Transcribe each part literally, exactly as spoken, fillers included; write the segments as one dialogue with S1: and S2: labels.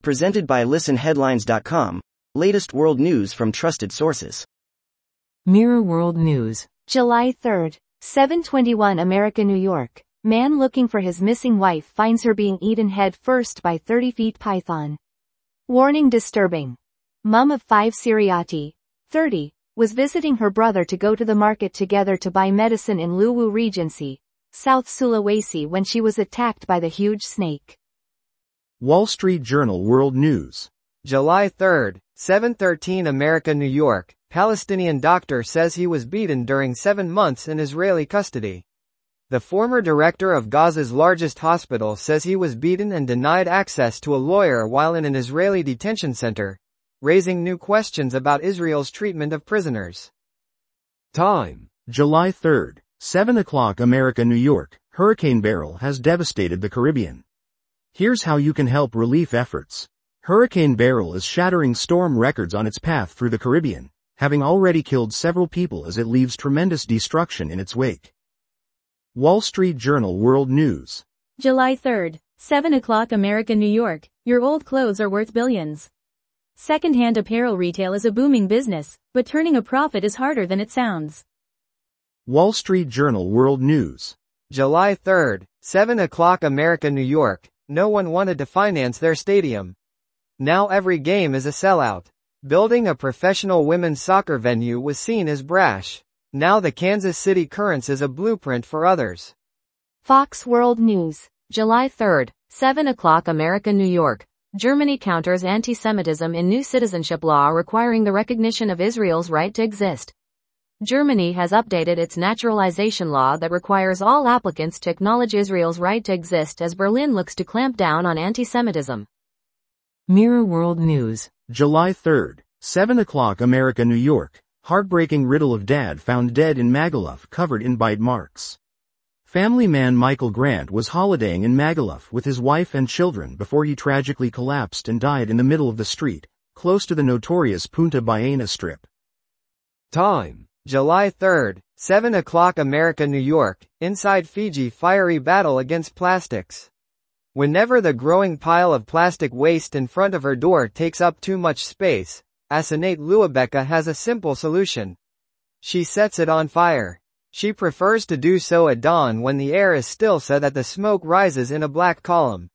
S1: Presented by listen headlines dot com. Latest world news from trusted sources.
S2: Mirror World News.
S3: July third, seven twenty-one America, New York. Man looking for his missing wife finds her being eaten head first by thirty feet python. Warning disturbing. Mum of five Siriati, thirty, was visiting her brother to go to the market together to buy medicine in Luwu Regency, South Sulawesi, when she was attacked by the huge snake.
S4: Wall Street Journal World News.
S5: July third, seven thirteen America, New York. Palestinian doctor says he was beaten during seven months in Israeli custody. The former director of Gaza's largest hospital says he was beaten and denied access to a lawyer while in an Israeli detention center, raising new questions about Israel's treatment of prisoners.
S4: Time. July third, seven o'clock America, New York. Hurricane Beryl has devastated the Caribbean. Here's how you can help relief efforts. Hurricane Beryl is shattering storm records on its path through the Caribbean, having already killed several people as it leaves tremendous destruction in its wake. Wall Street Journal World News.
S6: July third, seven o'clock America, New York. Your old clothes are worth billions. Second-hand apparel retail is a booming business, but turning a profit is harder than it sounds.
S4: Wall Street Journal World News.
S5: July third, seven o'clock America, New York. No one wanted to finance their stadium. Now every game is a sellout. Building a professional women's soccer venue was seen as brash. Now the Kansas City Currents is a blueprint for others.
S3: Fox World News. July third, seven o'clock America, New York. Germany counters anti-Semitism in new citizenship law requiring the recognition of Israel's right to exist. Germany has updated its naturalization law that requires all applicants to acknowledge Israel's right to exist as Berlin looks to clamp down on anti-Semitism.
S2: Mirror World News.
S4: July third, seven o'clock America, New York. Heartbreaking riddle of dad found dead in Magaluf covered in bite marks. Family man Michael Grant was holidaying in Magaluf with his wife and children before he tragically collapsed and died in the middle of the street, close to the notorious Punta Ballena Strip.
S5: Time. July third, seven o'clock America, New York. Inside Fiji, fiery battle against plastics. Whenever the growing pile of plastic waste in front of her door takes up too much space, Asinate Luabeka has a simple solution. She sets it on fire. She prefers to do so at dawn when the air is still so that the smoke rises in a black column.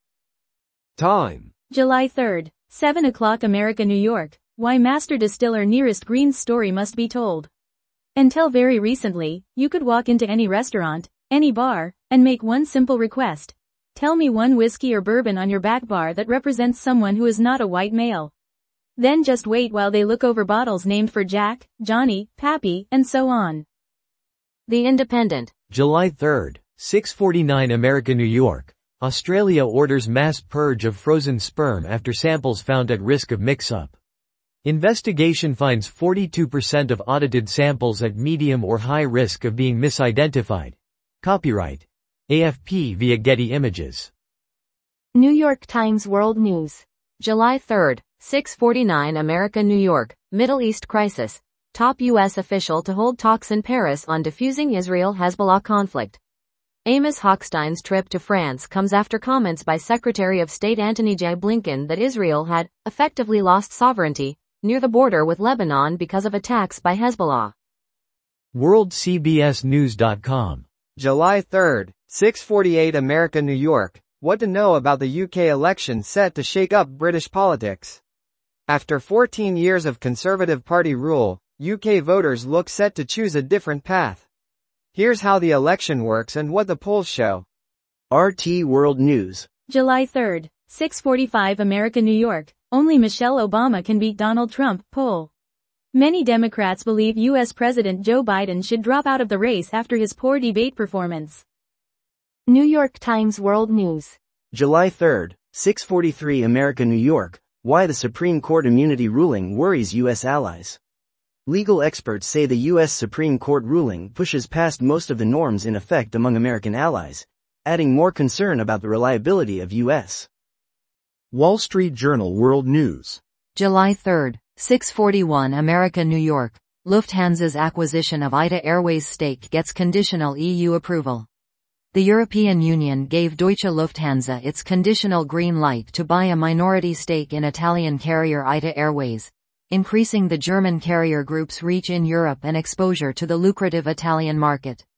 S4: Time.
S6: July third, seven o'clock America, New York. Why Master Distiller Nearest Green's story must be told. Until very recently, you could walk into any restaurant, any bar, and make one simple request. Tell me one whiskey or bourbon on your back bar that represents someone who is not a white male. Then just wait while they look over bottles named for Jack, Johnny, Pappy, and so on.
S3: The Independent.
S7: July third, six forty-nine America, New York. Australia orders mass purge of frozen sperm after samples found at risk of mix-up. Investigation finds forty-two percent of audited samples at medium or high risk of being misidentified. Copyright A F P via Getty Images.
S3: New York Times World News. July third, six forty-nine America, New York. Middle East crisis. Top U S official to hold talks in Paris on diffusing Israel-Hezbollah conflict. Amos Hochstein's trip to France comes after comments by Secretary of State Antony J. Blinken that Israel had effectively lost sovereignty near the border with Lebanon because of attacks by Hezbollah.
S7: World C B S News dot com.
S5: July third, six forty-eight America, New York. What to know about the U K election set to shake up British politics. After fourteen years of Conservative Party rule, U K voters look set to choose a different path. Here's how the election works and what the polls show.
S1: R T World News.
S6: July third, six forty-five America, New York. Only Michelle Obama can beat Donald Trump, poll. Many Democrats believe U S President Joe Biden should drop out of the race after his poor debate performance.
S3: New York Times World News.
S1: July third, six forty-three America, New York. Why the Supreme Court immunity ruling worries U S allies. Legal experts say the U S Supreme Court ruling pushes past most of the norms in effect among American allies, adding more concern about the reliability of U S
S4: Wall Street Journal World News.
S2: July third, six forty-one America, New York. Lufthansa's acquisition of I T A Airways stake gets conditional E U approval. The European Union gave Deutsche Lufthansa its conditional green light to buy a minority stake in Italian carrier ITA Airways, increasing the German carrier group's reach in Europe and exposure to the lucrative Italian market.